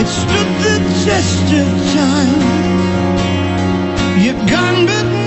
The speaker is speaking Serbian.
it stood the test of time. You're gone but